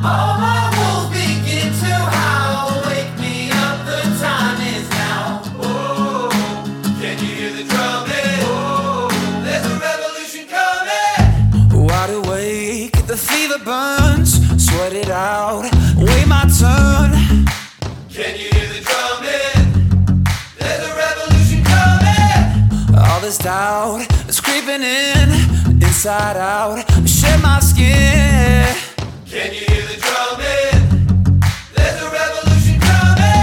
All my wolves begin to howl. Wake me up, the time is now. Oh, can you hear the drumming? Oh, there's a revolution coming. Wide awake, the fever burns. Sweat it out, wait my turn. Can you hear the drumming? There's a revolution coming. All this doubt is creeping in, inside out, shed my skin. Can you hear the drumming? There's a revolution coming.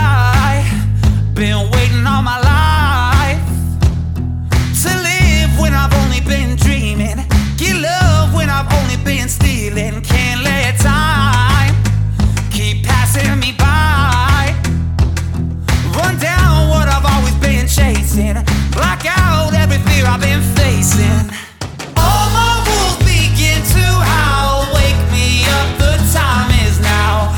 I've been waiting all my life to live when I've only been dreaming. Get love when I've only been stealing. Can't let time keep passing me by. Run down what I've always been chasing. Black out every fear I've been facing. All my wolves begin to howl. Wake me up, the time is now.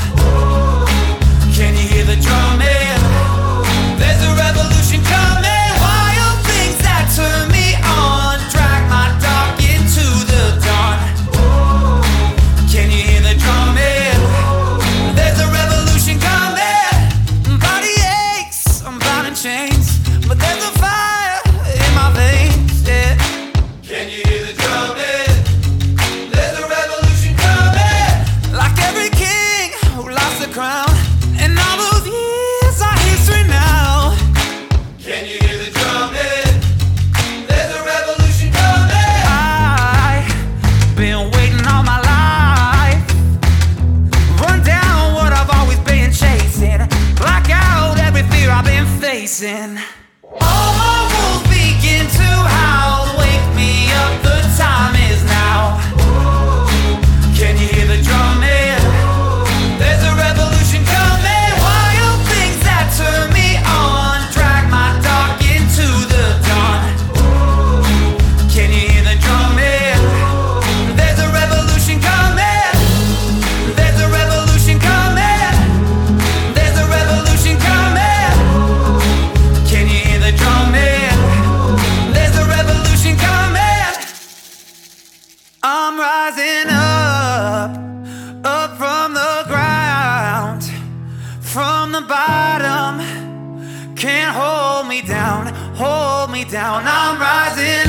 Can you hear the drumming? There's a revolution coming. Wild things that turn me on, drag my dark into the dawn. Can you hear the drumming? There's a revolution coming. Body aches, I'm bound in chains, but there's a fire in my veins, yeah. Can you hear the drumming? There's a revolution coming. Like every king who lost the crown, and all those years are history now. Can you hear the drumming? There's a revolution coming. I've been waiting all my life. Run down what I've always been chasing. Black out every fear I've been facing. All my wolves begin to howl. Wake me up, the time is now. Can you hear the drumming? There's a revolution coming. Wild things that turn me on, drag my dark into the dawn. Can you hear the drumming? There's a revolution coming. There's a revolution coming. There's a revolution coming. Can you hear the drumming? There's a revolution coming. I'm rising up from the ground, from the bottom. Can't hold me down, hold me down. I'm rising